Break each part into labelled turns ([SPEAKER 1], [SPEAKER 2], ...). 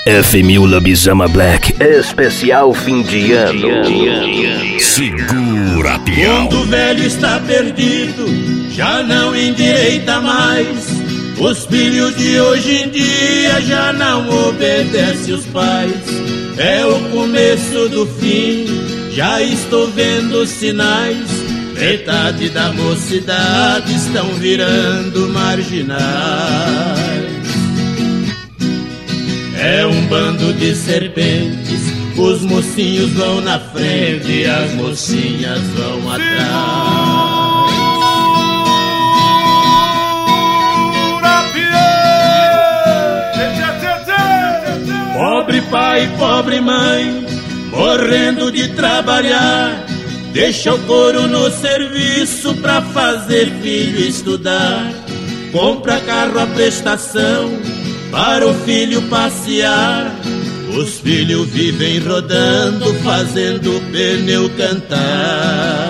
[SPEAKER 1] F1000 Lobisama Black, especial fim de ano.
[SPEAKER 2] Segura, peão.
[SPEAKER 3] Mundo velho está perdido, já não endireita mais. Os filhos de hoje em dia já não obedecem os pais. É o começo do fim, já estou vendo sinais. Metade da mocidade estão virando marginais. É um bando de serpentes, os mocinhos vão na frente e as mocinhas vão atrás. Pobre pai, pobre mãe, morrendo de trabalhar, deixa o couro no serviço pra fazer filho estudar. Compra carro à prestação para o filho passear. Os filhos vivem rodando, fazendo o pneu cantar.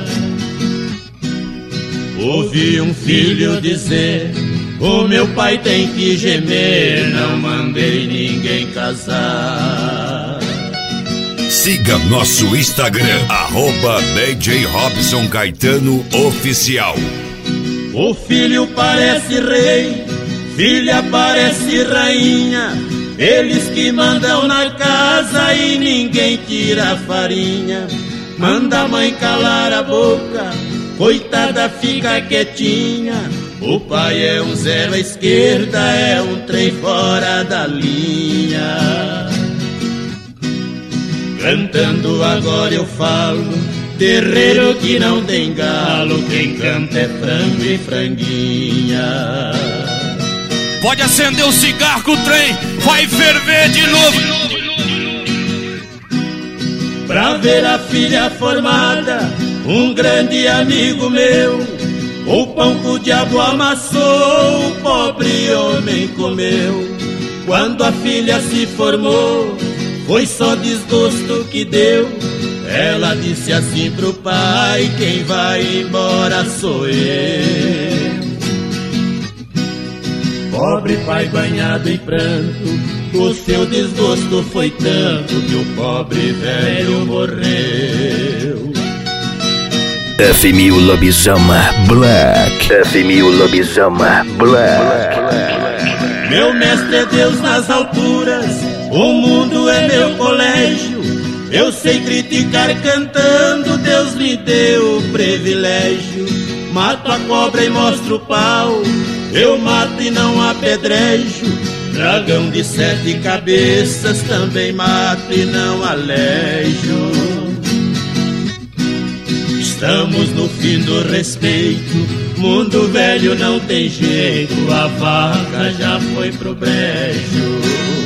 [SPEAKER 3] Ouvi um filho dizer: o meu pai tem que gemer, não mandei ninguém casar.
[SPEAKER 2] Siga nosso Instagram, @DJ Robson Caetano Oficial.
[SPEAKER 3] O filho parece rei, filha parece rainha, eles que mandam na casa e ninguém tira a farinha. Manda a mãe calar a boca, coitada fica quietinha. O pai é um zero à esquerda, é um trem fora da linha. Cantando agora eu falo, terreiro que não tem galo, quem canta é frango e franguinha.
[SPEAKER 4] Pode acender o cigarro que o trem vai ferver de novo.
[SPEAKER 3] Pra ver a filha formada, um grande amigo meu, o pão que o diabo amassou, o pobre homem comeu. Quando a filha se formou, foi só desgosto que deu. Ela disse assim pro pai: quem vai embora sou eu. Pobre pai banhado em pranto, o seu desgosto foi tanto que o pobre velho morreu.
[SPEAKER 1] F1000 Lobisama Black, F1000 Lobisama Black.
[SPEAKER 3] Meu mestre é Deus nas alturas, o mundo é meu colégio. Eu sei criticar cantando, Deus me deu o privilégio. Mato a cobra e mostro o pau, eu mato e não apedrejo. Dragão de 7 cabeças também mato e não alejo. Estamos no fim do respeito, mundo velho não tem jeito, a vaca já foi pro brejo.